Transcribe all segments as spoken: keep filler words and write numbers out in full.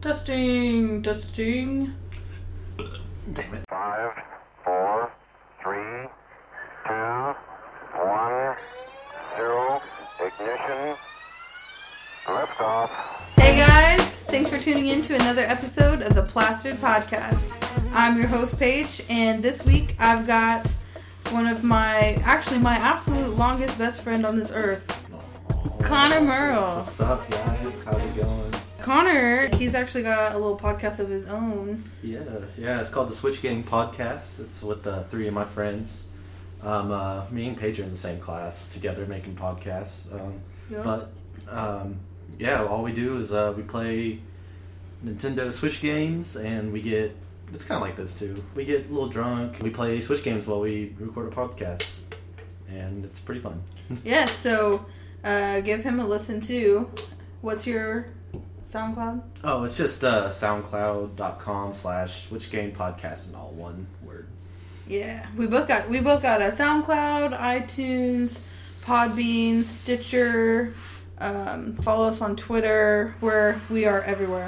Testing, testing. Damn it. Five, four, three, two, one, zero, ignition, liftoff. Hey guys, thanks for tuning in to another episode of the Plastered Podcast. I'm your host, Paige, and this week I've got one of my, actually my absolute longest best friend on this earth, Connor Merle. What's up, guys? How's it going? Connor, he's actually got a little podcast of his own. Yeah, yeah. It's called the Switch Gang Podcast. It's with uh, three of my friends. Um, uh, me and Paige are in the same class together, making podcasts. Um, Yep. But um, yeah, all we do is uh, we play Nintendo Switch games, and we get. It's kind of like this too. We get a little drunk. We play Switch games while we record a podcast, and it's pretty fun. Yeah, so uh, give him a listen too. What's your SoundCloud? Oh, it's just uh, soundcloud.com slash Switch Game Podcast in all one word. Yeah, we both got we both got a SoundCloud, iTunes, Podbean, Stitcher. Um, follow us on Twitter, where we are everywhere.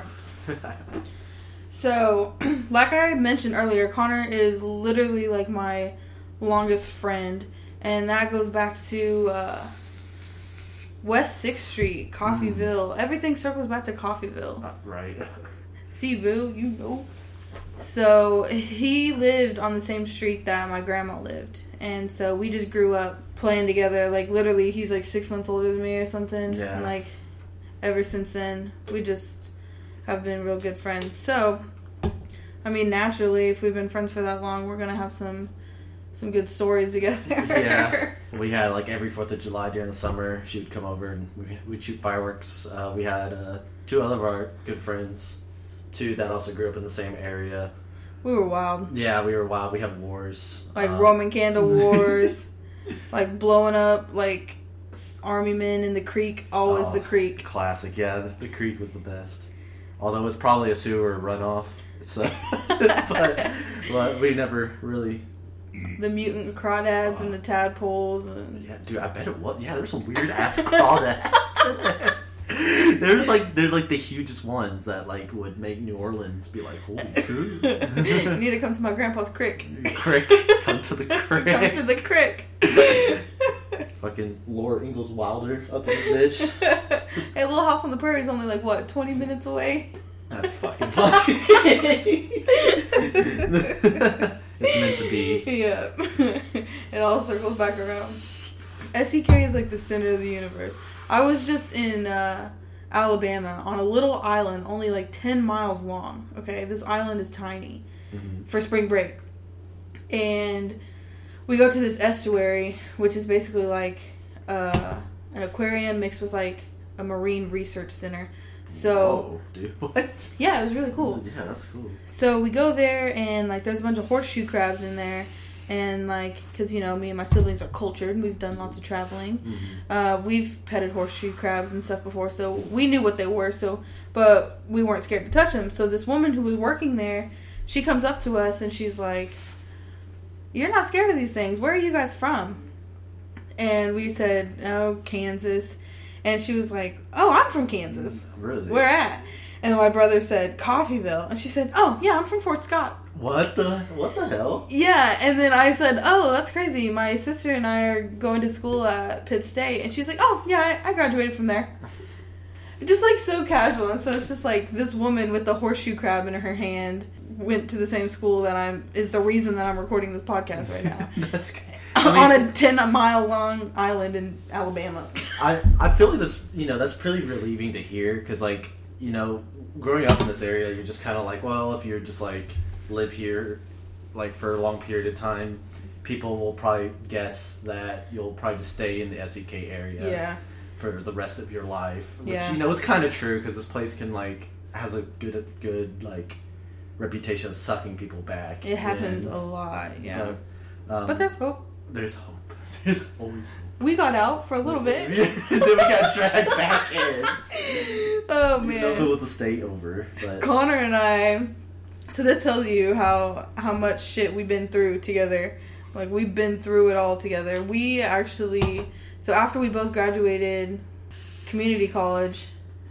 So, like I mentioned earlier, Connor is literally like my longest friend, and that goes back to uh, West sixth Street, Coffeeville. Mm. Everything circles back to Coffeeville. Uh, right. Seaville, you know. So, he lived on the same street that my grandma lived, and so we just grew up playing together. Like, literally, he's like six months older than me or something. Yeah. And, like, ever since then, we just have been real good friends. So, I mean, naturally, if we've been friends for that long, we're gonna have some some good stories together. Yeah, we had like every Fourth of July during the summer. She would come over and we, we'd shoot fireworks. Uh, we had uh, two other of our good friends, two that also grew up in the same area. We were wild. Yeah, we were wild. We had wars, like um, Roman candle wars, like blowing up like army men in the creek. Always oh, the creek. Classic. Yeah, the, the creek was the best. Although it's probably a sewer runoff, so but, but we never really. The mutant crawdads uh, and the tadpoles. And... Yeah, dude, I bet it was. Yeah, there's some weird ass crawdads in there. There's like there's like the hugest ones that like would make New Orleans be like, holy cool. You need to come to my grandpa's crick. Crick, come to the crick. Come to the crick. Fucking Laura Ingalls Wilder up in this bitch. Hey, Little House on the Prairie is only like what, twenty minutes away? That's fucking funny. It's meant to be. Yeah. It all circles back around. S E K is like the center of the universe. I was just in uh, Alabama on a little island, only like ten miles long. Okay, this island is tiny mm-hmm. for spring break. And we go to this estuary, which is basically like uh, an aquarium mixed with like a marine research center. So, oh, dude, what? Yeah, it was really cool. Yeah, that's cool. So we go there, and like there's a bunch of horseshoe crabs in there, and like because you know me and my siblings are cultured, and we've done lots of traveling. Mm-hmm. Uh, we've petted horseshoe crabs and stuff before, so we knew what they were. So, but we weren't scared to touch them. So this woman who was working there, she comes up to us and she's like, "You're not scared of these things. Where are you guys from?" And we said, "Oh, Kansas." And she was like, "Oh, I'm from Kansas." Really? Where at? And my brother said, "Coffeeville." And she said, "Oh, yeah, I'm from Fort Scott." What the? What the hell? Yeah, and then I said, "Oh, that's crazy. My sister and I are going to school at Pitt State." And she's like, "Oh, yeah, I, I graduated from there." Just like so casual. And so it's just like this woman with the horseshoe crab in her hand went to the same school that I'm, is the reason that I'm recording this podcast right now. That's good. I mean, on a ten mile long island in Alabama. I, I feel like this, you know, that's pretty relieving to hear because, like, you know, growing up in this area, you're just kind of like, well, if you're just like live here, like for a long period of time, people will probably guess that you'll probably just stay in the S E K area yeah. for the rest of your life. Which, yeah. you know, it's kind of true because this place can, like, has a good, good, like, reputation of sucking people back. It happens and, a lot, yeah. But, um, but there's hope. There's hope. There's always hope. We got out for a little bit. Then we got dragged back in. Oh, man. You know, if it was a stay over. But. Connor and I... So this tells you how, how much shit we've been through together. Like, we've been through it all together. We actually... So after we both graduated community college,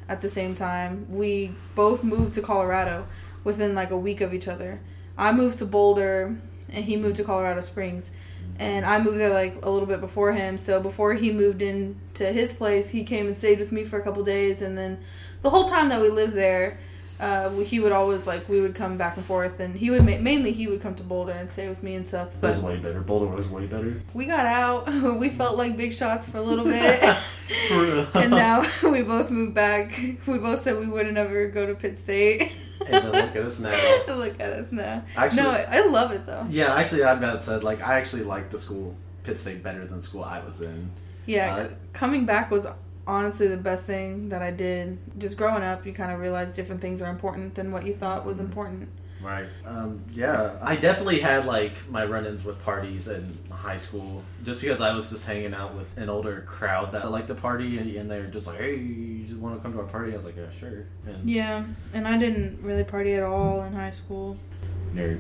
at the same time. We both moved to Colorado within like a week of each other. I moved to Boulder, and he moved to Colorado Springs. And I moved there like a little bit before him. So before he moved into his place, he came and stayed with me for a couple days. And then the whole time that we lived there, uh, he would always like we would come back and forth. And he would ma- mainly he would come to Boulder and stay with me and stuff. That But was way better. Boulder was way better. we got out. We felt like big shots for a little bit. For real. And now we both moved back. We both said we wouldn't ever go to Pitt State. And then look at us now. Look at us now. Actually, no, I love it though. Yeah, actually, I've about said like I actually like the school Pitt State better than the school I was in. Yeah, Uh, c- coming back was honestly the best thing that I did. Just growing up, you kind of realize different things are important than what you thought was important. Right. Um, yeah, I definitely had like my run-ins with parties in high school, just because I was just hanging out with an older crowd that liked the party, and, and they're just like, "Hey, you just want to come to our party?" I was like, "Yeah, sure." And Yeah, and I didn't really party at all in high school. nerd.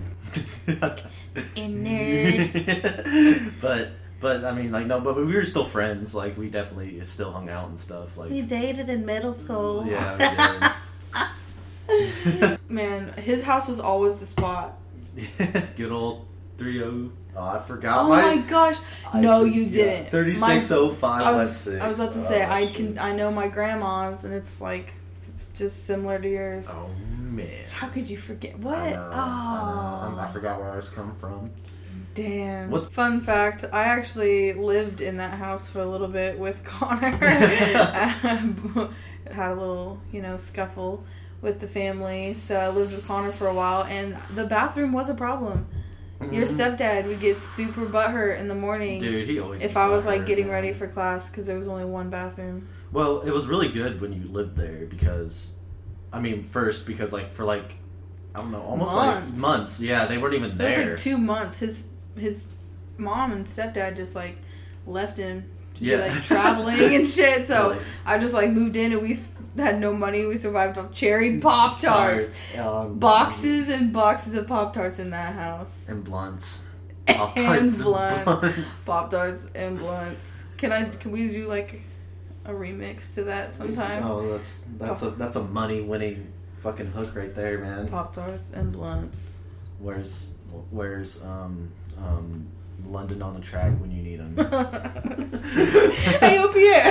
Nerd. but but I mean, like no, but we were still friends. Like we definitely still hung out and stuff. Like We dated in middle school. yeah. Man, his house was always the spot. We did. Good old three oh. Oh, I forgot Oh my. my gosh! I No, forget. you didn't. thirty-six oh five I West was, six. I was about to Oh, say I shit. can I know my grandma's and it's like it's just similar to yours. Oh man. How could you forget? What? I know, oh, I, know. I forgot where I was coming from. damn. What- Fun fact: I actually lived in that house for a little bit with Connor. Had a little, you know, scuffle with the family, so I lived with Connor for a while, and the bathroom was a problem. Your stepdad would get super butthurt in the morning. Dude, he always. If I was like butthurt, getting man. ready for class because there was only one bathroom. Well, it was really good when you lived there because, I mean, first because like for like, I don't know, almost Months. like months. Yeah, they weren't even It there. was like two months. His his mom and stepdad just like left him to Yeah. be like traveling and shit. So Really. I just like moved in and we had no money. We survived off cherry Pop Tarts, um, boxes and boxes of Pop Tarts in that house. and blunts, And Pop-Tarts blunts. blunts. Pop Tarts and blunts. Can I? Can we do like a remix to that sometime? Oh, that's that's a that's a money winning fucking hook right there, man. Pop Tarts and blunts. Where's where's um um London on the track when you need him? Hey, oh, Pierre.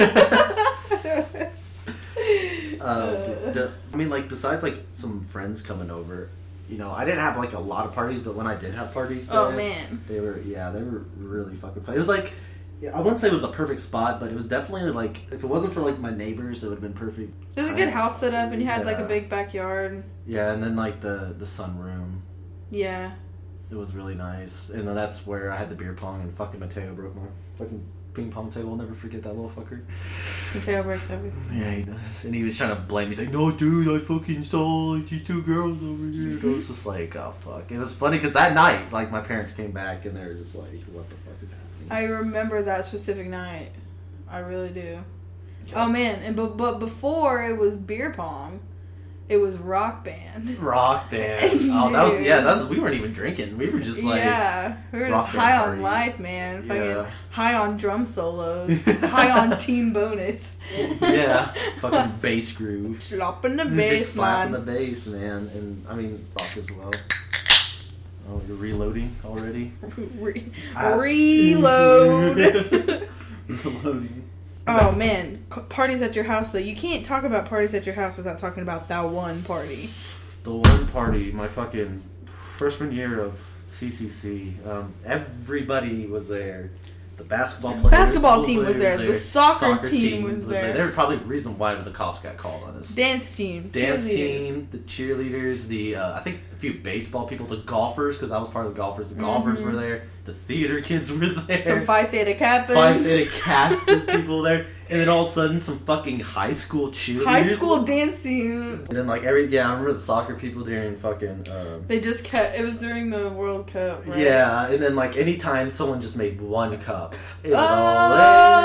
Uh, d- d- I mean, like besides like some friends coming over, you know, I didn't have like a lot of parties, but when I did have parties, Oh there, man. they were yeah, they were really fucking fun. It was like, yeah, I wouldn't say it was a perfect spot, but it was definitely like if it wasn't for like my neighbors, it would have been perfect. There's a good house set up, and you had like a Yeah. big backyard. Yeah, and then like the the sunroom, Yeah. it was really nice, and then that's where I had the beer pong, and fucking Mateo broke my fucking ping pong table. I'll never forget that little fucker. Mateo breaks everything. Yeah, he does. And he was trying to blame me. He's like, no, dude, I fucking saw like these two girls over here. And I was just like, oh, fuck. It was funny because that night, like, my parents came back and they were just like, what the fuck is happening? I remember that specific night. I really do. Oh man, and but but before it was beer pong, it was rock band. Rock band. Oh, that was, yeah, that was, we weren't even drinking. We were just like, yeah, we were just rock band high on party. life, man. Fucking Yeah. high on drum solos, high on team bonus. yeah, fucking bass groove. Slapping the Just bass, slapping man. the bass, man. And, I mean, rock as well. Oh, you're reloading already? Re- Ah. Reload. Reloading. Oh man, C- parties at your house though. You can't talk about parties at your house without talking about that one party. The one party, my fucking freshman year of C C C, um, everybody was there. The basketball players, Basketball the team was players there. The soccer team was there. They were probably the reason why the cops got called on us. Dance team, Dance cheerleaders. team, the cheerleaders, the uh, I think a few baseball people, the golfers, because I was part of the golfers. The golfers Mhm. were there. The theater kids were there. Some Phi Theta Kappas. Phi Theta Kappa people there, and then all of a sudden, some fucking high school cheerleaders. High school dance team. And then like every yeah, I remember the soccer people during fucking. Um, They just kept. It was during the World Cup, right? Yeah, and then like anytime someone just made one cup, it was Oh, all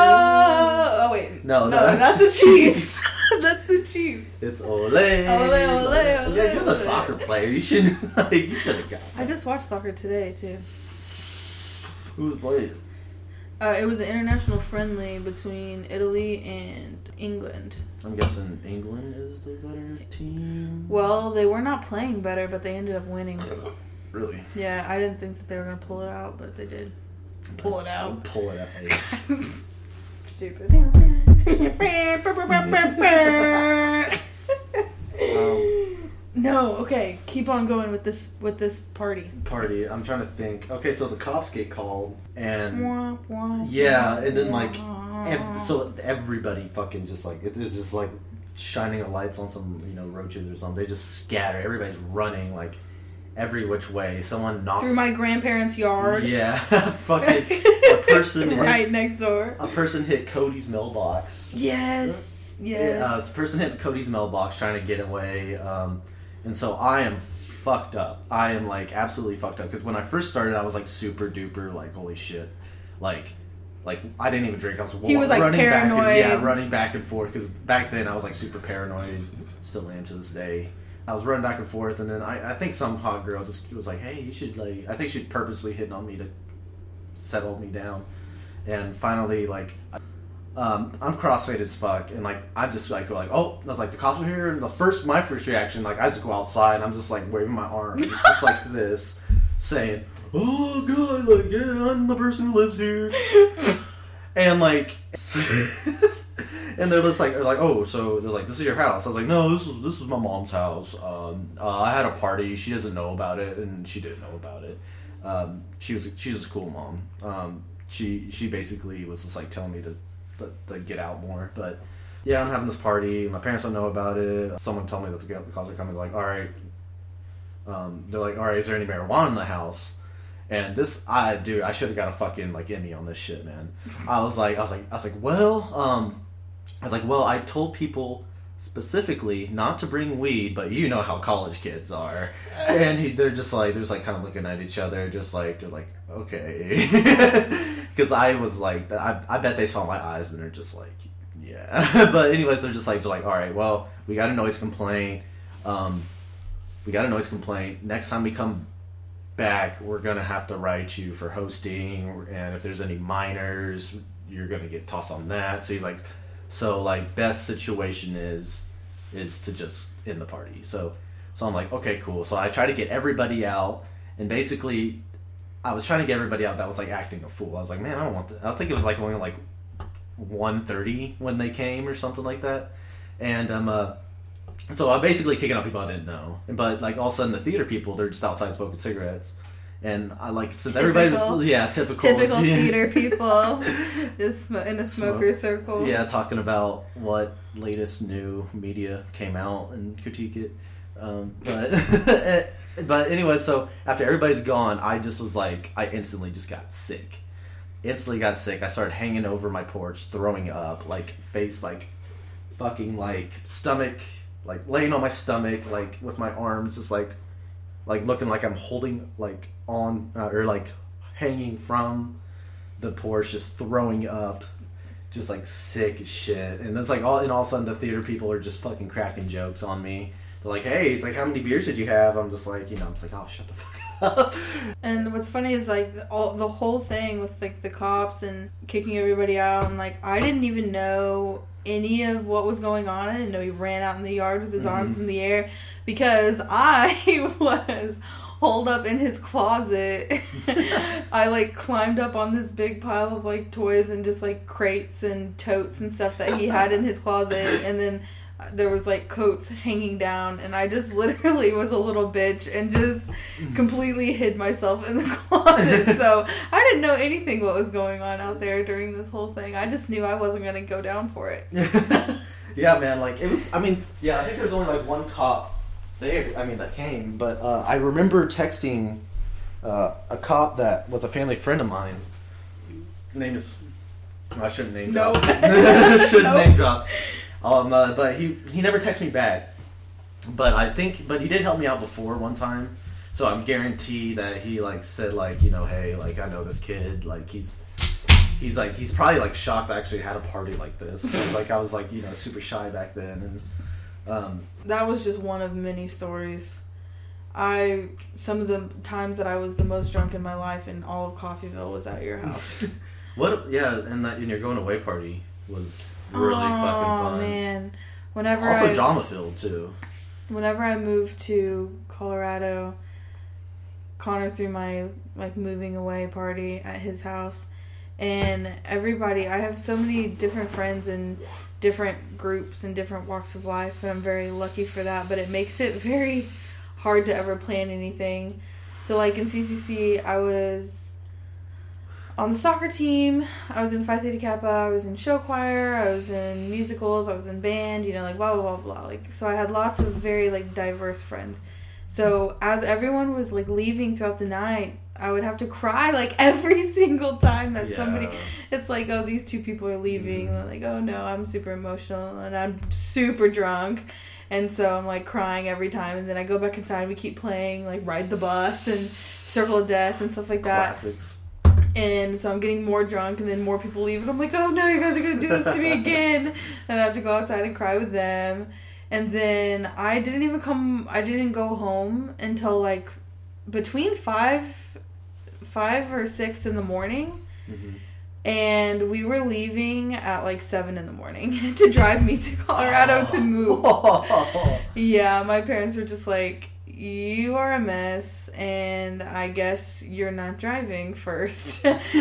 oh wait. No, no, that's that's, the the Chiefs. That's the Chiefs. It's ole, ole, ole, ole, Yeah, you're ole. the soccer player. You should like you should have got. I just watched soccer today too. Who was playing? Uh, it was an international friendly between Italy and England. I'm guessing England is the better team. Well, they were not playing better, but they ended up winning. Really? Yeah, I didn't think that they were going to pull it out, but they did. Pull it out. Pull it out. Stupid. um, no, okay. Keep on going with this with this party. Party. I'm trying to think. Okay, so the cops get called, and wah, wah, yeah, and then like, wah. ev- so everybody fucking just like it's just like shining the lights on some you know roaches or something. They just scatter. Everybody's running like every which way. Someone knocks through my grandparents' yard. Yeah, fucking a person right hit, next door. A person hit Cody's mailbox. Yes, yes. Yeah, uh, a person hit Cody's mailbox trying to get away, um, and so I am fucked up. I am like absolutely fucked up because when I first started, I was like super duper like holy shit, like. Like, I didn't even drink. I was, he was, like, running paranoid. back and, yeah, running back and forth. Because back then, I was, like, super paranoid. Still am to this day. I was running back and forth. And then I, I think some hot girl just was like, hey, you should, like... I think she'd purposely hitting on me to settle me down. And finally, like... Um, I'm crossfaded as fuck. And, like, I just, like, go, like, oh. I was like, the cops are here. And the first... My first reaction, like, I just go outside. And I'm just, like, waving my arms. It's just like this. Saying... oh god, like yeah, I'm the person who lives here, and like, and they're just like, they're like, oh, so they're like, this is your house. I was like, no, this is this is my mom's house. Um, uh, I had a party. She doesn't know about it, and she didn't know about it. Um, she was she's a cool mom. Um, she she basically was just like telling me to, to to get out more, but yeah, I'm having this party. My parents don't know about it. Someone told me that the cops are coming. They're like, all right. Um, they're like, all right, is there any marijuana in the house? And this, I dude, I should have got a fucking like Emmy on this shit, man. I was like, I was like, I was like, well, um, I was like, well, I told people specifically not to bring weed, but you know how college kids are, and he, they're just like, they're just like kind of looking at each other, just like, they're like, okay, because I was like, I, I bet they saw my eyes, and they're just like, yeah. But anyways, they're just like, they're like, all right, well, we got a noise complaint, um, we got a noise complaint. Next time we come back, we're gonna have to write you for hosting, and if there's any minors, you're gonna get tossed on that. So he's like, so like best situation is is to just end the party. So so I'm like, okay, cool. So I try to get everybody out, and basically I was trying to get everybody out that was like acting a fool. I was like, man, I don't want to. I think it was like only like one thirty when they came or something like that, and um uh so I'm basically kicking out people I didn't know. But, like, all of a sudden, the theater people, they're just outside smoking cigarettes. And I, like, since typical. everybody was... Yeah, typical. Typical yeah. theater people. Just in a smoker Smoke. circle. Yeah, talking about what latest new media came out and critique it. Um, but, but anyway, so after everybody's gone, I just was like... I instantly just got sick. Instantly got sick. I started hanging over my porch, throwing up, like, face, like, fucking, like, stomach... like laying on my stomach, like with my arms just like, like looking like I'm holding like on uh, or like hanging from the porch, just throwing up, just like sick as shit. And it's like all, and all of a sudden the theater people are just fucking cracking jokes on me. They're like, "Hey, it's like, how many beers did you have?" I'm just like, you know, it's like, oh, shut the fuck up. And what's funny is like the, all the whole thing with like the cops and kicking everybody out, and like I didn't even know any of what was going on. I didn't know he ran out in the yard with his mm-hmm. arms in the air because I was holed up in his closet. I like climbed up on this big pile of like toys and just like crates and totes and stuff that he had in his closet, and then there was like coats hanging down, and I just literally was a little bitch and just completely hid myself in the closet. So I didn't know anything what was going on out there during this whole thing. I just knew I wasn't going to go down for it. Yeah, man, like it was, I mean, yeah, I think there's only like one cop there, I mean, that came, but uh, I remember texting uh, a cop that was a family friend of mine. His name is, well, I shouldn't name drop. Nope. shouldn't nope. name drop. Um, uh, but he, he never texted me back. But I think, but he did help me out before one time. So I'm guaranteed that he like said like, you know, hey, like I know this kid, like he's, he's like, he's probably like shocked I actually had a party like this. Cause like I was like, you know, super shy back then. And um, that was just one of many stories. I, some of the times that I was the most drunk in my life in all of Coffeyville was at your house. What? Yeah, and that and your going away party was really oh, fucking fun. Oh man, whenever also I, drama filled too. Whenever I moved to Colorado, Connor threw my like moving away party at his house, and everybody. I have so many different friends in different groups and different walks of life, and I'm very lucky for that. But it makes it very hard to ever plan anything. So like in C C C, I was on the soccer team, I was in Phi Theta Kappa, I was in show choir, I was in musicals, I was in band, you know, like blah, blah, blah, blah. Like, so I had lots of very, like, diverse friends. So as everyone was, like, leaving throughout the night, I would have to cry, like, every single time that Yeah. somebody, it's like, oh, these two people are leaving. Mm-hmm. Like, oh, no, I'm super emotional, and I'm super drunk. And so I'm, like, crying every time. And then I go back inside, and we keep playing, like, Ride the Bus and Circle of Death and stuff like that. Classics. And so I'm getting more drunk, and then more people leave, and I'm like, oh no, you guys are going to do this to me again. And I have to go outside and cry with them. And then I didn't even come, I didn't go home until like between five, five or six in the morning. Mm-hmm. And we were leaving at like seven in the morning to drive me to Colorado to move. Yeah, my parents were just like, you are a mess, and I guess you're not driving first.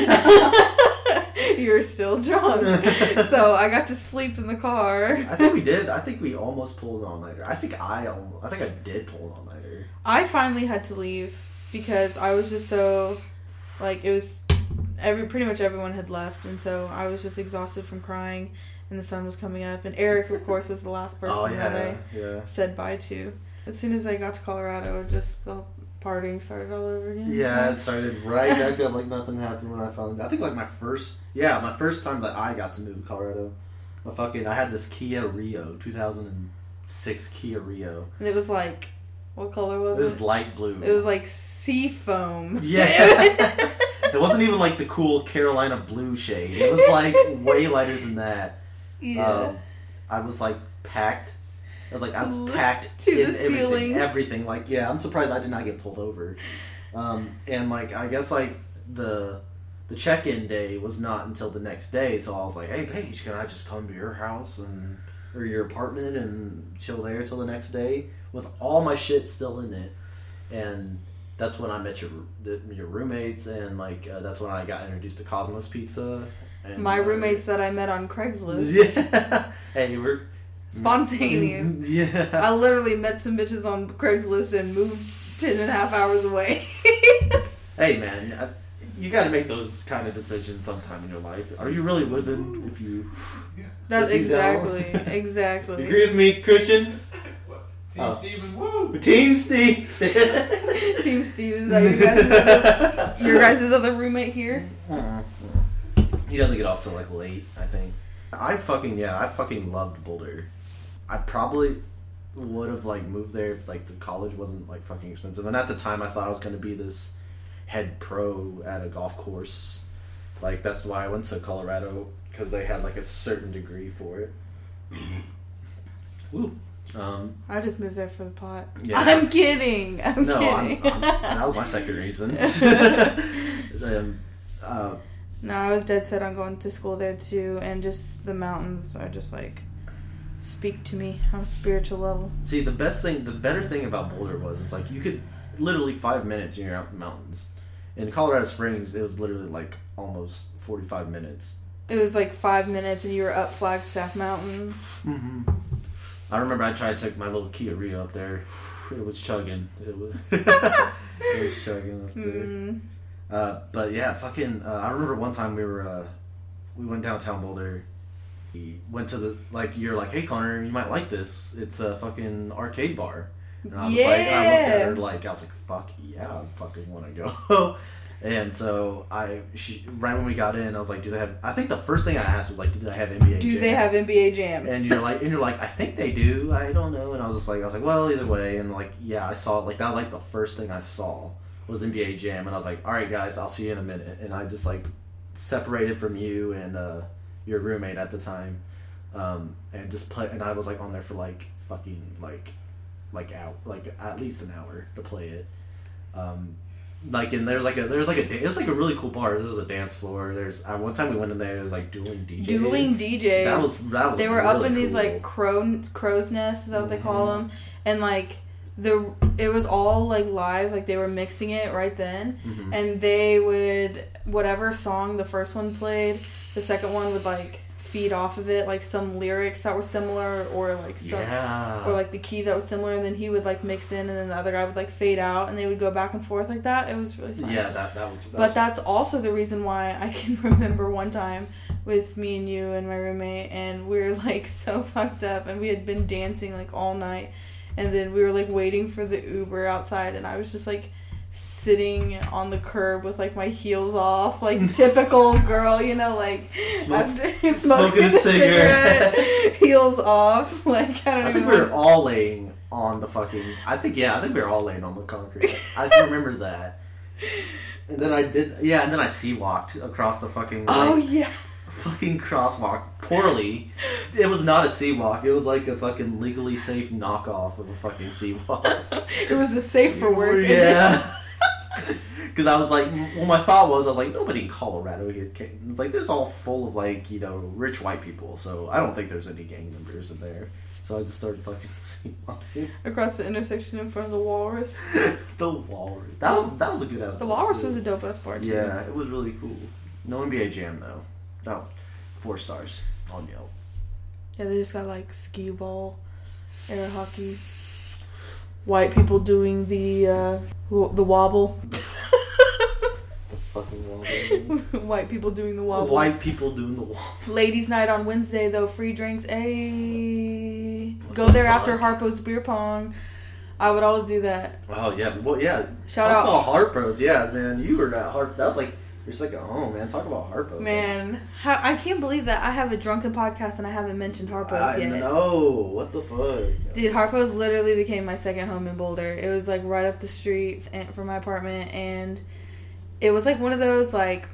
You're still drunk. So I got to sleep in the car. I think we did. I think we almost pulled an all-nighter. I think I almost, I think I did pull an all-nighter. I finally had to leave because I was just so, like, it was, every pretty much everyone had left, and so I was just exhausted from crying, and the sun was coming up, and Eric, of course, was the last person oh, yeah, that I yeah. said bye to. As soon as I got to Colorado, just the partying started all over again. Yeah, so. it started right back up like nothing happened when I finally... I think like my first... Yeah, my first time that I got to move to Colorado. My fucking... I had this Kia Rio, two thousand six Kia Rio. And it was like... What color was it? It was light blue. It was like sea foam. Yeah. It wasn't even like the cool Carolina blue shade. It was like way lighter than that. Yeah. Um, I was like packed... I was like, I was packed to in the everything, ceiling. everything. Like, yeah, I'm surprised I did not get pulled over. Um, and like, I guess like the the check-in day was not until the next day. So I was like, hey, Paige, can I just come to your house and or your apartment and chill there till the next day with all my shit still in it? And that's when I met your the, your roommates, and like uh, that's when I got introduced to Cosmos Pizza. And, My uh, roommates that I met on Craigslist. Yeah. Hey, we're. Spontaneous. Yeah. I literally met some bitches on Craigslist and moved ten and a half hours away. Hey, man, I, you got to make those kind of decisions sometime in your life. Are you really living if you... That's if you exactly, don't? exactly. You agree with me, Christian? Team Oh. Steven, woo! Team Steve! Team Steve, is that your guys' other, your guys' other roommate here? He doesn't get off till like late, I think. I fucking, yeah, I fucking loved Boulder. I probably would have like moved there if like the college wasn't like fucking expensive. And at the time I thought I was going to be this head pro at a golf course. Like that's why I went to Colorado, because they had like a certain degree for it. Woo. Um, I just moved there for the pot. Yeah. I'm kidding. I'm no, kidding. I'm, I'm, that was my second reason. um, uh, No, I was dead set on going to school there too, and just the mountains are just like speak to me on a spiritual level. See, the best thing, the better thing about Boulder was, it's like you could literally five minutes and you're out in the mountains. In Colorado Springs, it was literally like almost forty-five minutes. It was like five minutes, and you were up Flagstaff Mountain. Mm-hmm. I remember I tried to take my little Kia Rio up there. It was chugging. It was, it was chugging up there. Mm. Uh, but yeah, fucking. Uh, I remember one time we were uh, we went downtown Boulder. We went to the like you're like, hey Connor, you might like this. It's a fucking arcade bar. And I was yeah. like, I looked at her like I was like, fuck yeah, I fucking want to go. And so I, she, right when we got in, I was like, do they have? I think the first thing I asked was like, do they have N B A? Do Jam? they have N B A Jam? And you're like, and you're like, I think they do. I don't know. And I was just like, I was like, well, either way. And like, yeah, I saw it. Like that was like the first thing I saw was N B A Jam. And I was like, all right, guys, I'll see you in a minute. And I just like separated from you and uh, your roommate at the time, um, and just play. And I was like on there for like fucking like like out like at least an hour to play it. Um, like, and there's like a there's like a da- it was like a really cool bar. There was a dance floor. There's uh, one time we went in there. It was like dueling D Js. Dueling D Js. That was that was. They were really up in these cool. like crow crow's nests. Is that what they call them? And like the it was all like live. Like they were mixing it right then, mm-hmm. and they would whatever song the first one played, the second one would like feed off of it, like some lyrics that were similar, or like some, yeah. or like the key that was similar, and then he would like mix in, and then the other guy would like fade out, and they would go back and forth like that. It was really fun. Yeah, that that was. That but was... that's also the reason why I can remember one time with me and you and my roommate, and we were like so fucked up, and we had been dancing like all night, and then we were like waiting for the Uber outside, and I was just like sitting on the curb with like my heels off, like typical girl, you know, like Smoke, after smoking, smoking a a cigarette, cigarette heels off. Like I don't I even think we were all laying on the fucking. I think yeah, I think we were all laying on the concrete. I remember that. And then I did yeah, and then I sea walked across the fucking. Like, oh yeah. Fucking crosswalk poorly. It was not a sea walk. It was like a fucking legally safe knockoff of a fucking sea walk. It was the safe for work. Yeah. Because I was like, well, my thought was, I was like, nobody in Colorado here can. It's like, there's all full of, like, you know, rich white people, so I don't think there's any gang members in there. So I just started fucking sea walking. Across the intersection in front of the Walrus. The Walrus. That was that was a good ass. The Walrus too. was a dope ass bar, too. Yeah, it was really cool. No N B A Jam, though. No. Four stars on Yelp. Yeah, they just got, like, skee ball, air hockey, white people doing the, uh, the wobble. The fucking wobble. White people doing the wobble. White people doing the wobble. Ladies' night on Wednesday, though. Free drinks. Ayy. Go the there fuck? after Harpo's Beer Pong. I would always do that. Oh, yeah. Well, yeah. Shout Talk out. about Harpo's. Yeah, man. You were at Harp. That was like, you're just like at home, man. Talk about Harpo's. Man, how, I can't believe that I have a drunken podcast and I haven't mentioned Harpo's I yet. know. What the fuck? Dude, Harpo's literally became my second home in Boulder. It was like right up the street from my apartment, and it was like one of those, like,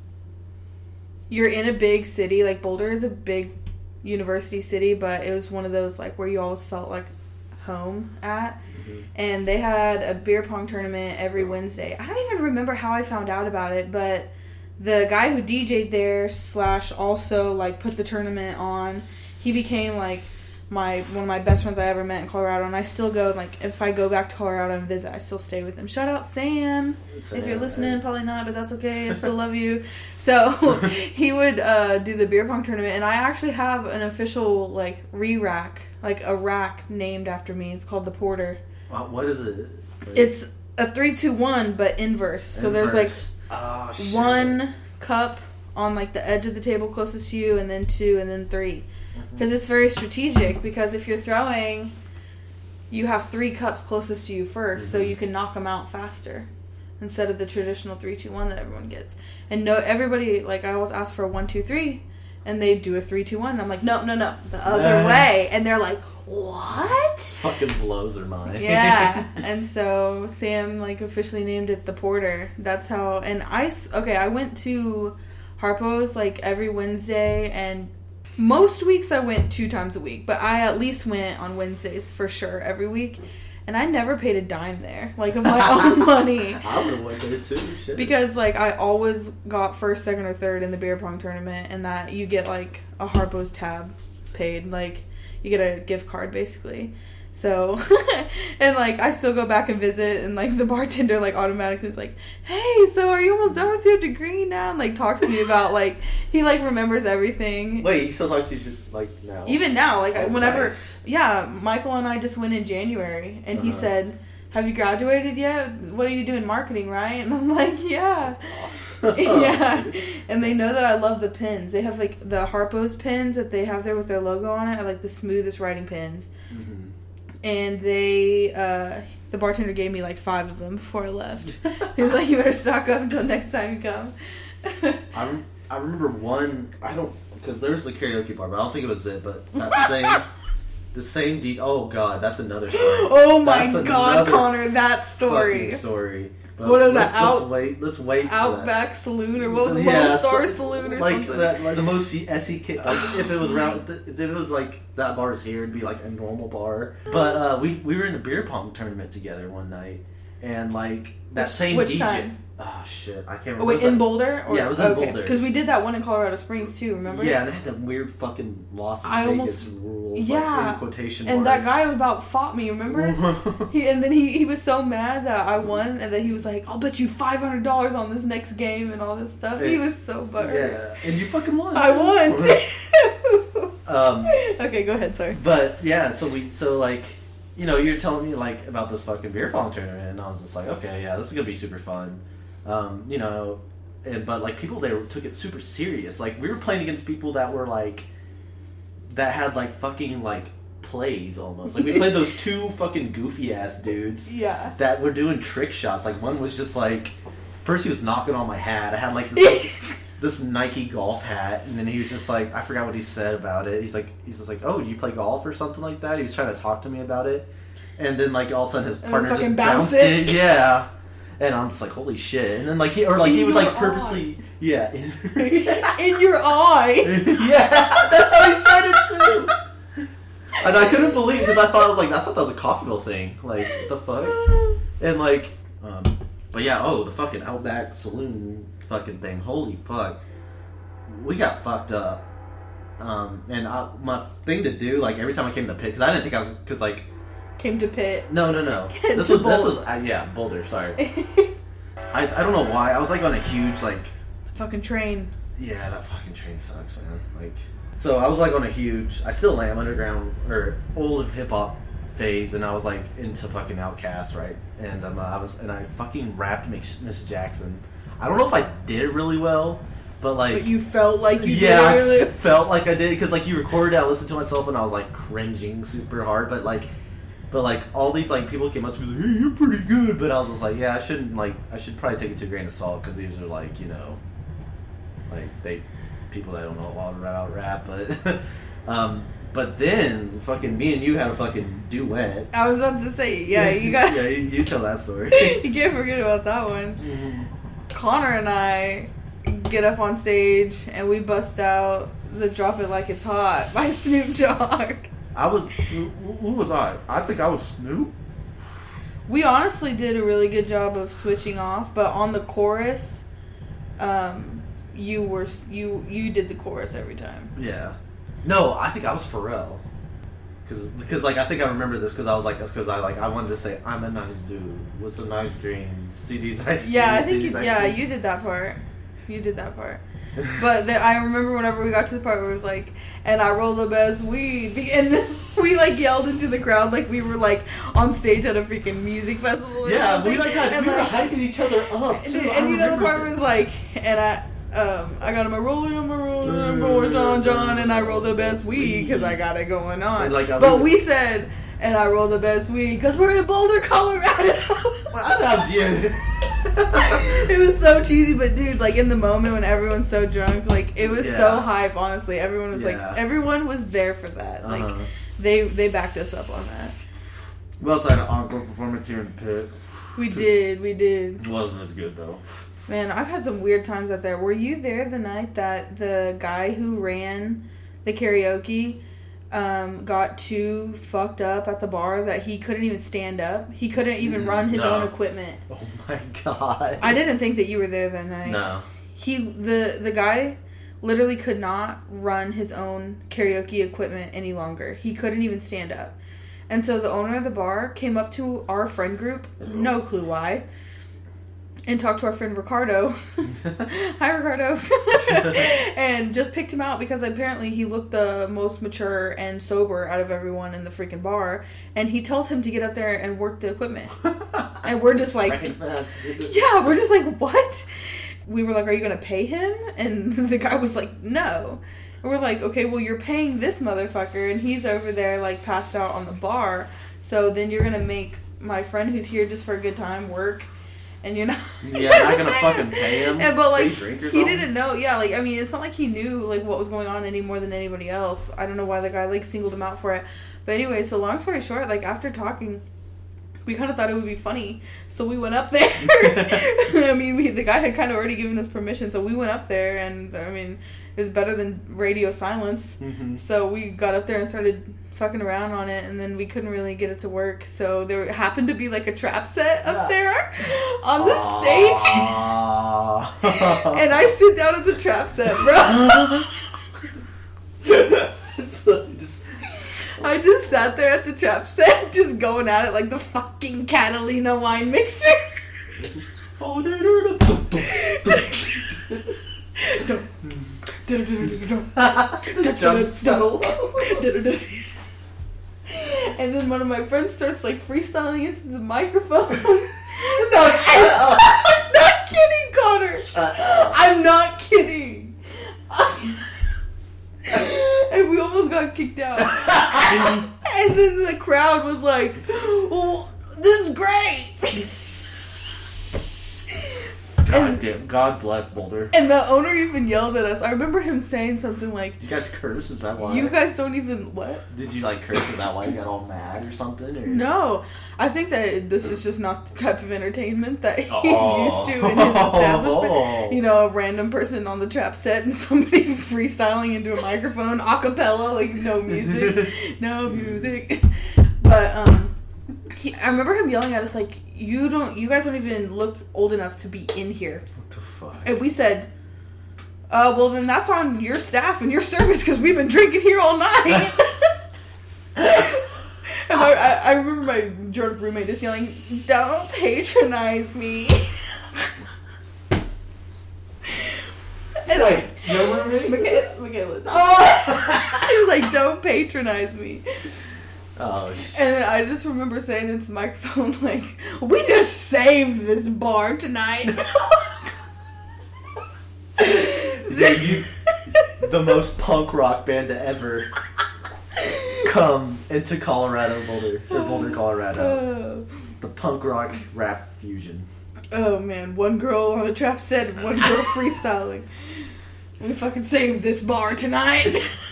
you're in a big city. Like, Boulder is a big university city, but it was one of those, like, where you always felt like home at. Mm-hmm. And they had a beer pong tournament every Wednesday. I don't even remember how I found out about it, but the guy who D J'd there slash also, like, put the tournament on, he became, like, my one of my best friends I ever met in Colorado, and I still go, like, if I go back to Colorado and visit, I still stay with him. Shout out Sam, Sam if you're listening, probably not, but that's okay, I still love you. So, he would uh, do the beer pong tournament, and I actually have an official, like, re-rack, like, a rack named after me. It's called the Porter. Wow, what is it? Like, It's a three two one, but inverse. So there's, like, oh, shit. one cup on, like, the edge of the table closest to you, and then two, and then three. Because it's very strategic, because if you're throwing, you have three cups closest to you first, mm-hmm. so you can knock them out faster instead of the traditional three two one that everyone gets. And no, everybody, like, I always ask for a one two three, and they do a three two one, and I'm like, no, no, no, the other way. And they're like, what? Fucking blows their mind. Yeah. And so Sam, like, officially named it the Porter. That's how, and I, okay, I went to Harpo's, like, every Wednesday, and most weeks I went two times a week, but I at least went on Wednesdays for sure every week, and I never paid a dime there, like, of my own money. I would have went there too, shit. Because, like, I always got first, second, or third in the beer pong tournament, and that you get, like, a Harpo's tab paid, like, you get a gift card, basically. So, and, like, I still go back and visit, and, like, the bartender, like, automatically is like, hey, so are you almost done with your degree now? And, like, talks to me about, like, he, like, remembers everything. Wait, he still talks to you, like, now? Even now, like, oh, whenever, nice. Yeah, Michael and I just went in January, and uh-huh. he said, have you graduated yet? What are you doing, marketing, right? And I'm like, yeah. Awesome. Yeah. And they know that I love the pins. They have, like, the Harpo's pins that they have there with their logo on it are, like, the smoothest writing pins. Mm-hmm. And they, uh, the bartender gave me, like, five of them before I left. He was like, you better stock up until next time you come. I, rem- I remember one, I don't, because there's the karaoke bar, but I don't think it was it, but that same, the same, de- oh god, that's another story. Oh my that's god, Connor, that story. Fucking story. But what was let's, that? Out, let's wait. Let's wait. Outback Saloon, or what was it? Yeah, Lone Star so, Saloon, or like something. That, like the most S E K. Like if it was around, if, the, if it was like that bar's here, it'd be like a normal bar. But uh, we we were in a beer pong tournament together one night, and like that which, same which D J. Time? Oh shit, I can't remember. Oh, wait, in Boulder? Or, yeah, it was in okay. Boulder. Because we did that one in Colorado Springs too. Remember? Yeah, and they had that weird fucking Las I Vegas almost, rules. Yeah, like, in quotation and marks. that guy about fought me. Remember? he and then he, he was so mad that I won, and then he was like, "I'll bet you five hundred dollars on this next game," and all this stuff. He was so butthurt. Yeah, and you fucking won. I won. um, okay, go ahead. Sorry. But yeah, so we so like. You know, you're telling me like about this fucking beer pong tournament, and I was just like, okay, yeah, this is gonna be super fun. Um, you know, and but like people there took it super serious. Like we were playing against people that were like, that had like fucking like plays almost. Like we played those two fucking goofy ass dudes. Yeah. That were doing trick shots. Like one was just like, first he was knocking on my hat. I had like this. This Nike golf hat, and then he was just like, I forgot what he said about it. He's like, he's just like, oh, do you play golf or something like that? He was trying to talk to me about it, and then like all of a sudden his partner just bounced it. it, yeah. And I'm just like, holy shit! And then like he or like in he would like purposely, eye. yeah, in, in your eye, yeah, that's how he said it too. And I couldn't believe because I thought I was like, I thought that was a Coffeyville thing, like the fuck, and like, um, but yeah, oh, the fucking Outback Saloon. Fucking thing, holy fuck, we got fucked up. Um, and I, my thing to do, like every time I came to the pit, because I didn't think I was, because like came to pit. No, no, no. This was this was uh, yeah, Boulder. Sorry, I I don't know why I was like on a huge like fucking train. Yeah, that fucking train sucks, man. Like, so I was like on a huge, I still am underground or old hip hop phase, and I was like into fucking Outkast, right? And um, I was and I fucking rapped Miss Jackson. I don't know if I did it really well, but like... But you felt like you yeah, did it really I felt like I did, because like you recorded it, I listened to myself, and I was like cringing super hard, but like, but like all these like people came up to me like, hey, you're pretty good, but I was just like, yeah, I shouldn't like, I should probably take it to a grain of salt, because these are like, you know, like they, people that don't know a lot about rap, but, um... But then, fucking me and you had a fucking duet. I was about to say, yeah, you got... yeah, you, you tell that story. You can't forget about that one. Mm-hmm. Connor and I get up on stage and we bust out the Drop It Like It's Hot by Snoop Dogg. I was... Who, who was I? I think I was Snoop. We honestly did a really good job of switching off, but on the chorus, um, you were... You, you did the chorus every time. Yeah. No, I think I was Pharrell. Cause, because like I think I remember this because I was like because I like I wanted to say I'm a nice dude with some nice dreams. See these ice. Yeah, I think you, yeah you did that part. You did that part. But the, I remember whenever we got to the part where it was like, and I roll the best weed, and then we like yelled into the crowd like we were like on stage at a freaking music festival. Or yeah, something. we like had, and, we like, were hyping each other up. Too. And, and you know the part was like, and I. Um, I got my rolling on my rolling, I'm going John John, and I roll the best weed because I got it going on. Like, but we said, and I roll the best weed because we're in Boulder, Colorado. Well, that was you. It was so cheesy, but dude, like in the moment when everyone's so drunk, like it was yeah. so hype. Honestly, everyone was yeah. like, everyone was there for that. Uh-huh. Like they they backed us up on that. We also had an encore performance here in the pit. We did, we did. It wasn't as good though. Man, I've had some weird times out there. Were you there the night that the guy who ran the karaoke um, got too fucked up at the bar that he couldn't even stand up? He couldn't even run his no. own equipment. Oh my god. I didn't think that you were there that night. No. He the the guy literally could not run his own karaoke equipment any longer. He couldn't even stand up. And so the owner of the bar came up to our friend group, no clue why, and talked to our friend Ricardo. Hi, Ricardo. And just picked him out because apparently he looked the most mature and sober out of everyone in the freaking bar. And he tells him to get up there and work the equipment. And we're just like, yeah, we're just like, what? We were like, are you going to pay him? And the guy was like, no. And we're like, okay, well, you're paying this motherfucker. And he's over there, like, passed out on the bar. So then you're going to make my friend who's here just for a good time work. And you're not... Yeah, I'm not gonna fucking pay him. And, but, like, he didn't know. Yeah, like, I mean, it's not like he knew, like, what was going on any more than anybody else. I don't know why the guy, like, singled him out for it. But anyway, so long story short, like, after talking, we kind of thought it would be funny. So we went up there. I mean, we, the guy had kind of already given us permission. So we went up there, and, I mean, was better than radio silence. Mm-hmm. So we got up there and started fucking around on it, and then we couldn't really get it to work. So there happened to be like a trap set up there on the stage. And I sit down at the trap set, bro. just, I just sat there at the trap set, just going at it like the fucking Catalina wine mixer. oh, no, no, no. Jump so low. And then one of my friends starts like freestyling into the microphone. No, shut up. I'm not kidding, Connor. Shut up. I'm not kidding. And we almost got kicked out. And then the crowd was like, well, this is great. God And- damn. God bless Boulder. And the owner even yelled at us. I remember him saying something like, Did you guys curse? Is that why? you guys don't even, what? Did you like curse? Is that why you got all mad or something? Or? No. I think that this is just not the type of entertainment that he's Oh. used to in his establishment. You know, a random person on the trap set and somebody freestyling into a microphone, a cappella, like no music. No music. But, um... He, I remember him yelling at us like, "You don't, you guys don't even look old enough to be in here." What the fuck? And we said, "Uh, well then that's on your staff and your service because we've been drinking here all night." And I, I, I remember my drunk roommate just yelling, "Don't patronize me." And Wait, your roommate? Michaela, Michaela. Oh! She was like, "Don't patronize me." Oh, And then I just remember saying into the microphone, like, "We just saved this bar tonight." yeah, you, the most punk rock band to ever come into Colorado, Boulder, or Boulder, Colorado. Oh. The punk rock rap fusion. Oh man, one girl on a trap set and one girl freestyling. We fucking saved this bar tonight.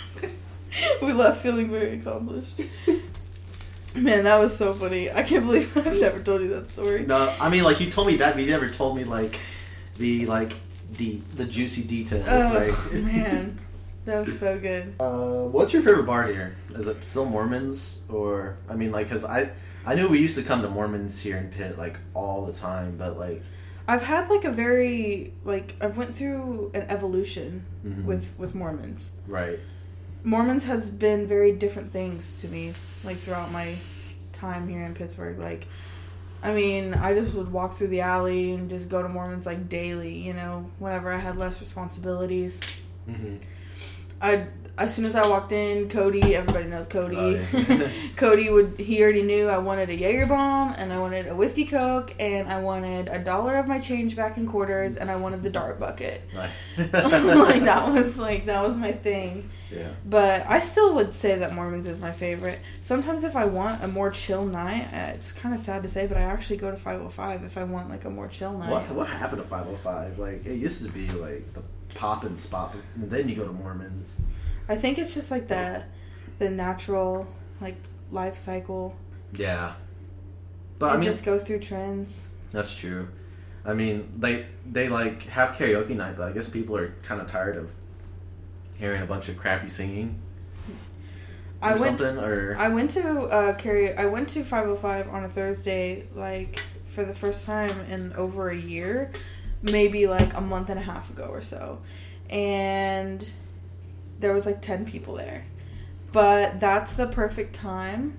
We left feeling very accomplished. Man, that was so funny. I can't believe I've never told you that story. No, I mean, like, you told me that, but you never told me, like, the, like, the, the juicy details, Oh, right? man. That was so good. Uh, what's your favorite bar here? Is it still Mormons? Or, I mean, like, because I, I knew we used to come to Mormons here in Pitt, like, all the time, but, like... I've had, like, a very, like, I've went through an evolution Mhm. with, with Mormons. Right. Mormons has been very different things to me, like, throughout my time here in Pittsburgh. Like, I mean, I just would walk through the alley and just go to Mormons, like, daily, you know, whenever I had less responsibilities. Mm-hmm. I, as soon as I walked in, Cody, everybody knows Cody. Oh, yeah. Cody would, he already knew I wanted a Jaeger bomb, and I wanted a whiskey Coke, and I wanted a dollar of my change back in quarters, and I wanted the dart bucket. Right. Like, that was, like, that was my thing. Yeah. But I still would say that Mormons is my favorite. Sometimes if I want a more chill night, uh, it's kind of sad to say, but I actually go to five oh five if I want, like, a more chill night. What what happened to five oh five? Like, it used to be, like, the poppin' spot, and then you go to Mormons. I think it's just, like, the, the natural, like, life cycle. Yeah. But, It I mean... just goes through trends. That's true. I mean, they, they, like, have karaoke night, but I guess people are kind of tired of hearing a bunch of crappy singing. Or I went something, or... I went to uh carry I went to five oh five on a Thursday, like, for the first time in over a year, maybe like a month and a half ago or so. And there was like ten people there. But that's the perfect time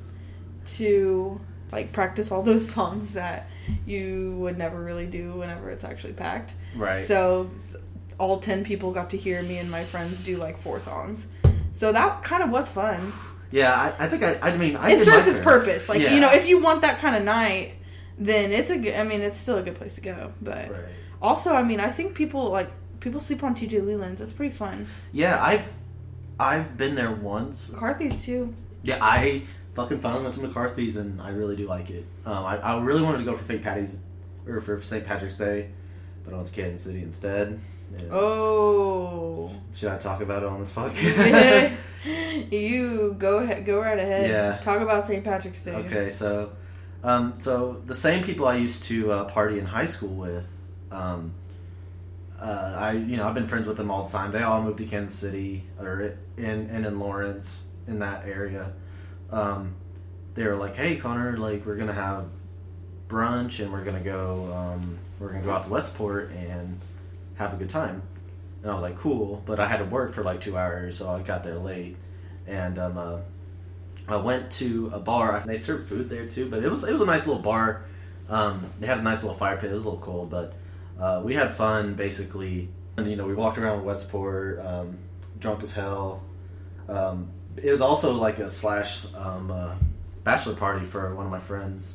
to, like, practice all those songs that you would never really do whenever it's actually packed. Right. So all ten people got to hear me and my friends do like four songs. So that kind of was fun. Yeah, I, I think I, I mean, I It did serves my its fair. purpose. Like, Yeah. you know, if you want that kind of night, then it's a good, I mean, it's still a good place to go. But Right. also, I mean, I think people, like, people sleep on T J Leland's. That's pretty fun. Yeah, I've, I've been there once. McCarthy's too. Yeah, I fucking finally went to McCarthy's, and I really do like it. Um, I, I really wanted to go for Saint Patty's, or for Saint Patrick's Day, but I went to Kansas City instead. And Oh. should I talk about it on this podcast? You go ahead, go right ahead. Yeah. Talk about Saint Patrick's Day. Okay, so, um, so the same people I used to uh, party in high school with, um, uh, I you know I've been friends with them all the time. They all moved to Kansas City or in and in Lawrence in that area. Um, they were like, "Hey, Connor, like we're gonna have brunch and we're gonna go um, we're gonna go out to Westport and have a good time." And I was like, "Cool," but I had to work for like two hours, so I got there late. And um, uh, I went to a bar. They served food there too, but it was it was a nice little bar. Um, they had a nice little fire pit. It was a little cold, but uh, we had fun basically. And you know, we walked around Westport, um, drunk as hell. Um, it was also like a slash um, uh, bachelor party for one of my friends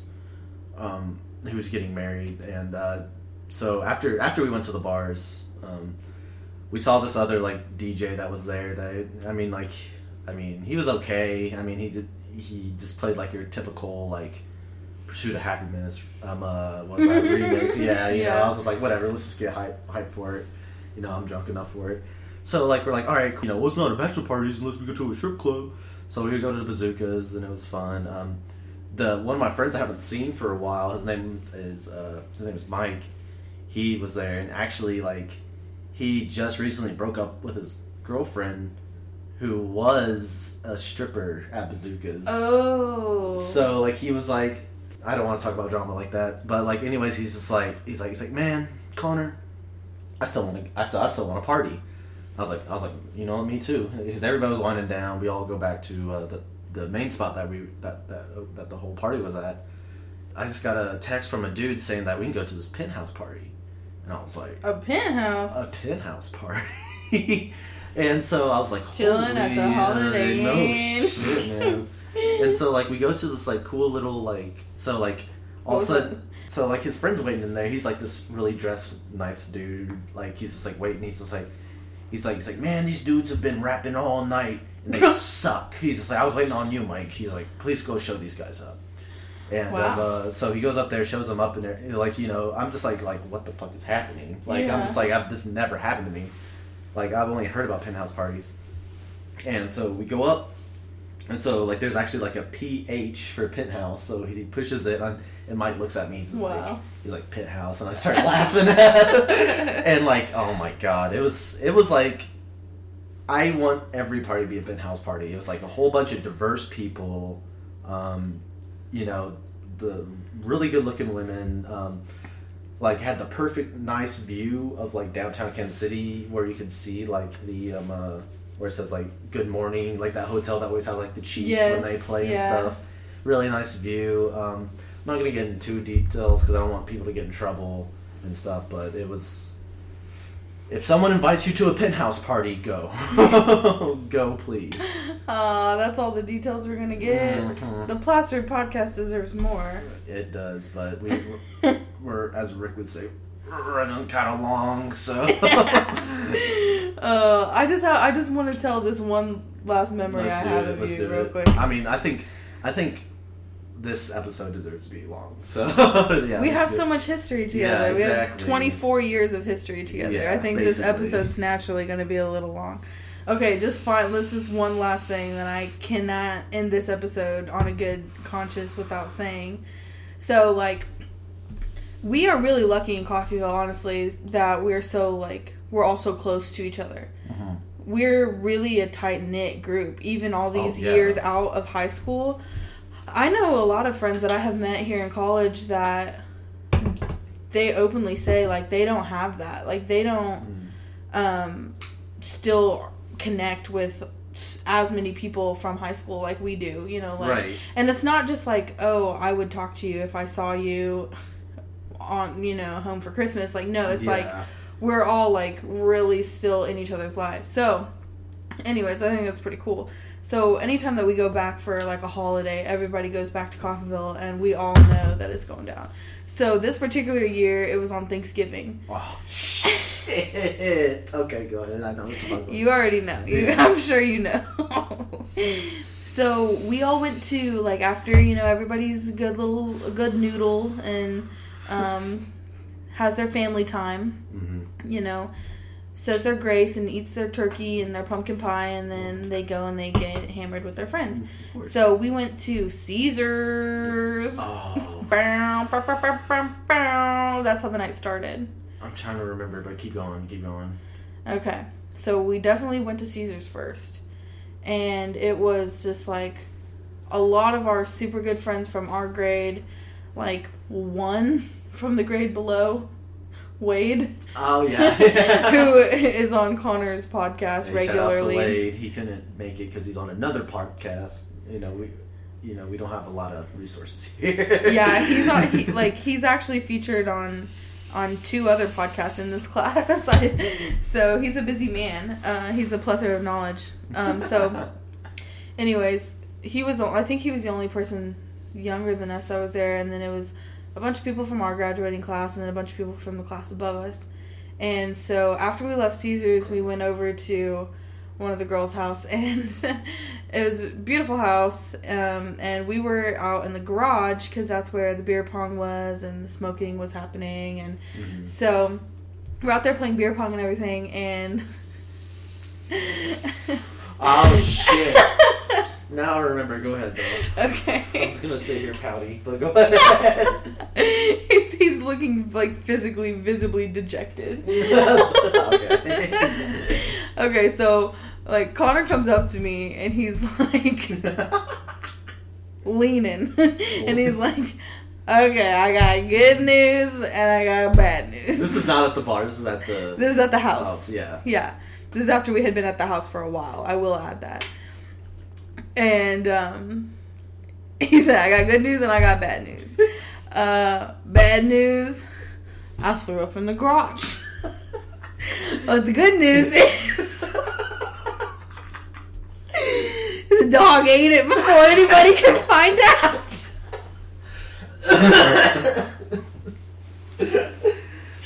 um, who was getting married, and uh, so after after we went to the bars, um, we saw this other like D J that was there. That I mean, like. I mean, he was okay. I mean, he did. He just played like your typical like Pursuit of Happiness. Um, uh, was that remix? Yeah, you yeah. know. I was just like, whatever. Let's just get hype, hype for it. You know, I'm drunk enough for it. So like, we're like, all right, you know, well, it's not a bachelor parties unless we go to a strip club. So we would go to the Bazookas, and it was fun. Um, the one of my friends I haven't seen for a while. His name is uh, his name is Mike. He was there, and actually, like, he just recently broke up with his girlfriend, who was a stripper at Bazookas. Oh. So, like, he was like, I don't want to talk about drama like that, but, like, anyways, he's just like, he's like, he's like, man, Connor, I still want to, I still, I still want to party. I was like, I was like, you know, me too, because everybody was winding down. We all go back to uh, the the main spot that we that that uh, that the whole party was at. I just got a text from a dude saying that we can go to this penthouse party, and I was like, a penthouse, a penthouse party. And so I was like, chilling at the Holiday Inn. No shit, man. And so like we go to this like cool little like so like all of a sudden so like his friend's waiting in there. He's like this really dressed nice dude. Like he's just like waiting. He's just like he's like he's like man, these dudes have been rapping all night and they suck. He's just like, I was waiting on you, Mike. He's like, please go show these guys up. And wow. um, uh, so he goes up there, shows them up, and they're like, you know, I'm just like like what the fuck is happening? Like yeah. I'm just like I've, this never happened to me. Like, I've only heard about penthouse parties. And so we go up, and so, like, there's actually, like, a P H for penthouse, so he pushes it, and, and Mike looks at me, he's just wow. like, he's like, penthouse, and I start laughing at it. And, like, oh my god, it was, it was like, I want every party to be a penthouse party. It was, like, a whole bunch of diverse people, um, you know, the really good-looking women, um, like, had the perfect, nice view of, like, downtown Kansas City, where you could see, like, the, um, uh, where it says, like, good morning, like, that hotel that always has, like, the Chiefs yes, when they play yeah. and stuff. Really nice view. Um, I'm not going to get into details, because I don't want people to get in trouble and stuff, but it was... If someone invites you to a penthouse party, go. Go, please. Aw, that's all the details we're going to get. Mm-hmm. The Plastered Podcast deserves more. It does, but we, we're, we're, as Rick would say, running kind of long, so... uh, I just have, I just want to tell this one last memory Let's I have it. of Let's you real it. quick. I mean, I think, I think this episode deserves to be long, so... yeah, we have so much history together. Yeah, exactly. We have twenty-four years of history together. Yeah, I think basically. This episode's naturally going to be a little long. Okay, just fine. This is one last thing that I cannot end this episode on a good conscience without saying. So, like, we are really lucky in Coffeyville, honestly, that we're so, like, we're all so close to each other. Mm-hmm. We're really a tight-knit group, even all these oh, yeah. years out of high school. I know a lot of friends that I have met here in college that they openly say, like, they don't have that. Like, they don't um, still connect with as many people from high school like we do, you know, like, right. And it's not just like, oh, I would talk to you if I saw you on, you know, home for Christmas. Like, no, it's yeah. like we're all like really still in each other's lives. So anyways, I think that's pretty cool. So anytime that we go back for like a holiday, everybody goes back to Coffeyville, and we all know that it's going down. So this particular year, it was on Thanksgiving. Oh, shit. Okay, go ahead. I know what you're talking about. You already know. You, yeah. I'm sure you know. So we all went to, like, after, you know, everybody's a good little, a good noodle and um, has their family time, mm-hmm. you know, says their grace and eats their turkey and their pumpkin pie, and then they go and they get hammered with their friends. So we went to Caesars. Oh. That's how the night started. I'm trying to remember, but keep going, keep going. Okay. So we definitely went to Caesars first. And it was just like a lot of our super good friends from our grade, like one from the grade below, Wade. Oh, yeah. Who is on Connor's podcast hey, regularly. Shout out to Wade. He couldn't make it because he's on another podcast. You know, we... You know, we don't have a lot of resources here. Yeah, he's on. He, like he's actually featured on on two other podcasts in this class. So he's a busy man. Uh, he's a plethora of knowledge. Um, so, anyways, he was. I think he was the only person younger than us that was there, and then it was a bunch of people from our graduating class, and then a bunch of people from the class above us. And so after we left Caesars, we went over to one of the girls' house, and it was a beautiful house, um, and we were out in the garage because that's where the beer pong was and the smoking was happening, and mm-hmm. so we're out there playing beer pong and everything, and oh shit. Now I remember. Go ahead, though. Okay. I was gonna sit here pouty, but go ahead. he's, he's looking like physically, visibly dejected. Okay. Okay, so like Connor comes up to me and he's like leaning, and he's like, "Okay, I got good news and I got bad news." This is not at the bar. This is at the. This is at the house. house. Yeah. Yeah. This is after we had been at the house for a while. I will add that. And um, he said, "I got good news and I got bad news." Uh, bad news, I threw up in the garage. But the good news is the dog ate it before anybody could find out.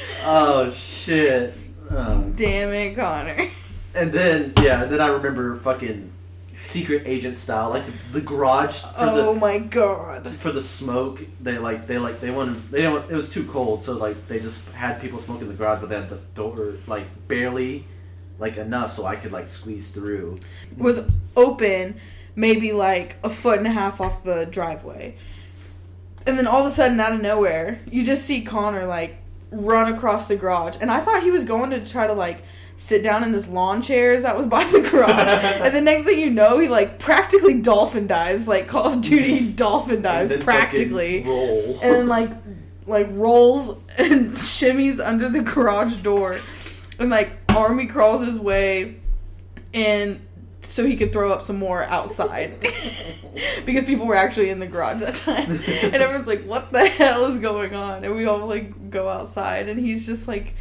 Oh shit! Um, Damn it, Connor. And then yeah, then I remember fucking secret agent style, like the, the garage. For Oh the, my god! For the smoke, they like they like they wanted they didn't want, it was too cold, so like they just had people smoke in the garage, but they had the door like barely like enough so I could like squeeze through. It was open, maybe like a foot and a half off the driveway, and then all of a sudden, out of nowhere, you just see Connor like run across the garage, and I thought he was going to try to like sit down in this lawn chairs that was by the garage, and the next thing you know, he like practically dolphin dives, like Call of Duty dolphin dives, practically, roll. and then like like rolls and shimmies under the garage door, and like army crawls his way, and so he could throw up some more outside because people were actually in the garage that time, and everyone's like, "What the hell is going on?" And we all like go outside, and he's just like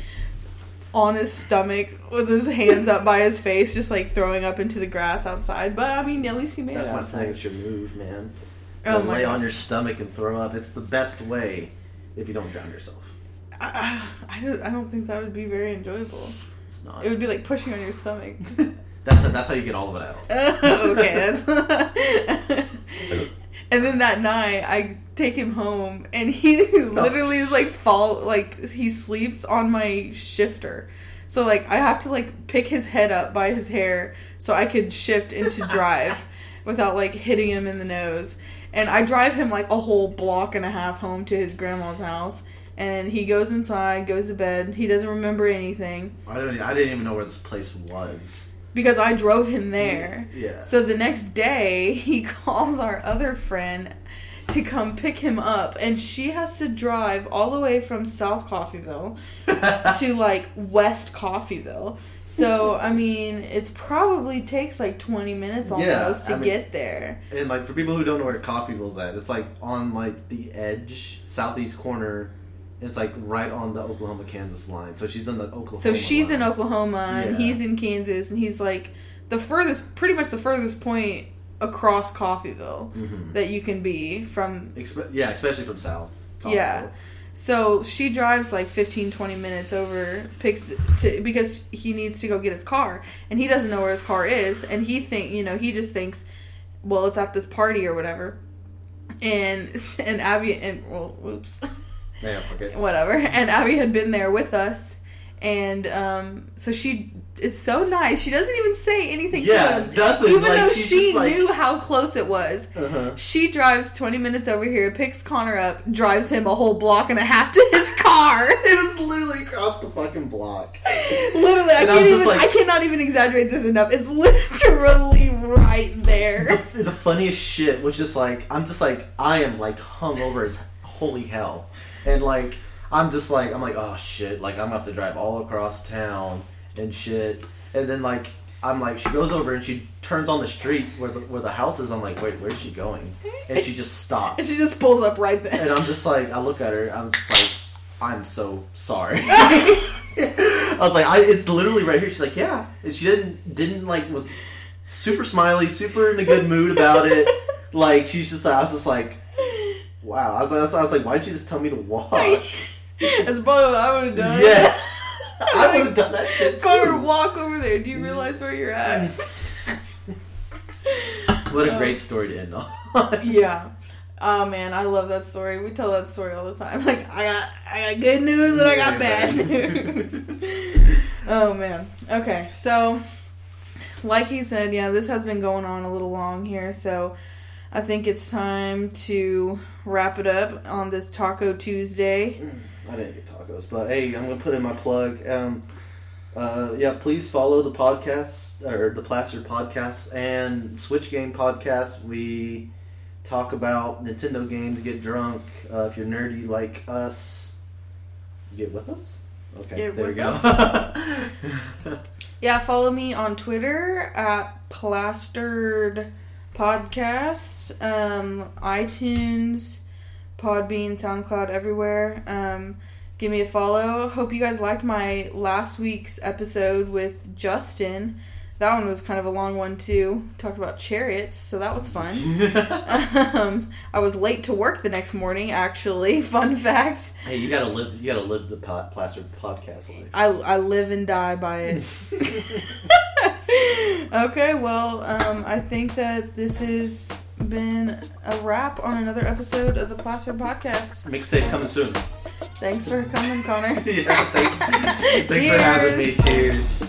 on his stomach with his hands up by his face, just like throwing up into the grass outside. But I mean, at least he made That's it my outside. signature move, man. Oh To my lay gosh. on your stomach and throw up. It's the best way if you don't drown yourself. I, I, don't, I don't think that would be very enjoyable. It's not. It would be like pushing on your stomach. That's a, that's how you get all of it out. Okay. That's and then that night, I take him home, and he literally is like fall, like he sleeps on my shifter. So like I have to like pick his head up by his hair so I could shift into drive without like hitting him in the nose. And I drive him like a whole block and a half home to his grandma's house. And he goes inside, goes to bed. He doesn't remember anything. I don't. I didn't even know where this place was. Because I drove him there. Yeah. So the next day, he calls our other friend to come pick him up. And she has to drive all the way from South Coffeyville to, like, West Coffeyville. So, I mean, it probably takes, like, twenty minutes almost Yeah, to I mean- get there. And like for people who don't know where Coffeyville's at, it's like on like the edge, southeast corner. It's like right on the Oklahoma-Kansas line. So she's in the Oklahoma So she's line. in Oklahoma, and Yeah. he's in Kansas, and he's, like, the furthest, pretty much the furthest point across Coffeyville Mhm. that you can be from. Expe- yeah, especially from south. Yeah. Coffeyville. So she drives like fifteen, twenty minutes over, picks to because he needs to go get his car, and he doesn't know where his car is, and he think you know he just thinks, well, it's at this party or whatever, and and Abby and well, oops, Yeah, forget. whatever, and Abby had been there with us, and um, so she is so nice. She doesn't even say anything Yeah, to him. nothing. Even Like, though she's she just like- knew how close it was. Uh-huh. She drives twenty minutes over here, picks Connor up, drives him a whole block and a half to his car. It was literally across the fucking block. Literally, I And I'm can't just even. like- I cannot even exaggerate this enough. It's literally right there. The, the funniest shit was just like, I'm just like, I am like hungover as holy hell. And like, I'm just like, I'm like, oh shit, like I'm gonna have to drive all across town and shit. And then like, I'm like, she goes over and she turns on the street where the, where the house is. I'm like, wait, where's she going? And she just stops. And she just pulls up right there. And I'm just like, I look at her, I'm just like, I'm so sorry. I was like, I, it's literally right here. She's like, yeah. And she didn't, didn't like, was super smiley, super in a good mood about it. Like, she's just, I was just like, wow. I was, I was, I was like, why'd you just tell me to walk? That's probably what I would have done. Yeah. I would have done that shit too. Connor, walk over there. Do you realize where you're at? What a great story to end on. Yeah. Oh man, I love that story. We tell that story all the time. Like, I got, I got good news and I got bad news. Oh man. Okay, so like he said, yeah, this has been going on a little long here, so I think it's time to wrap it up on this Taco Tuesday. I didn't get tacos, but hey, I'm gonna put in my plug. Um, uh, yeah, please follow the podcasts or the Plastered Podcasts and Switch Game Podcast. We talk about Nintendo games, get drunk. Uh, if you're nerdy like us, get with us. Okay, Get there we with go. Yeah, follow me on Twitter at Plastered Podcast, um, iTunes, Podbean, SoundCloud, everywhere. Um, give me a follow. Hope you guys liked my last week's episode with Justin. That one was kind of a long one too. Talked about chariots, so that was fun. um, I was late to work the next morning, actually. Fun fact. Hey, you gotta live. You gotta live the po- Plastered Podcast life. I, I live and die by it. Okay, well, um, I think that this has been a wrap on another episode of the Plastered Podcast. Mixtape coming soon. Thanks for coming, Connor. Yeah, thanks. Thanks for having me. Cheers.